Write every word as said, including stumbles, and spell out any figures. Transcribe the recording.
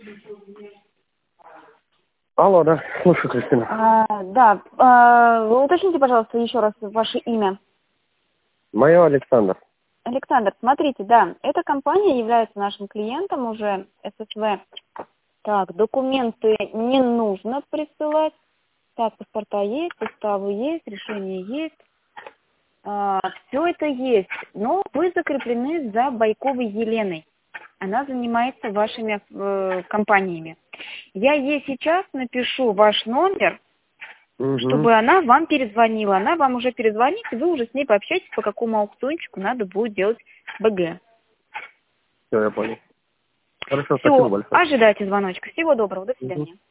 Алло, да, слушаю, Кристина. А, да, а, вы уточните, пожалуйста, еще раз ваше имя. Мое Александр. Александр, смотрите, да, эта компания является нашим клиентом уже, ССВ. Так, документы не нужно присылать. Так, паспорта есть, уставы есть, решения есть. А, все это есть, но вы закреплены за Байковой Еленой. Она занимается вашими э, компаниями. Я ей сейчас напишу ваш номер, Угу. чтобы она вам перезвонила. Она вам уже перезвонит, и вы уже с ней пообщаетесь, по какому аукциончику надо будет делать БГ. Все, я понял. Хорошо, спасибо Все, большое. ожидайте звоночка. Всего доброго, до Угу. свидания.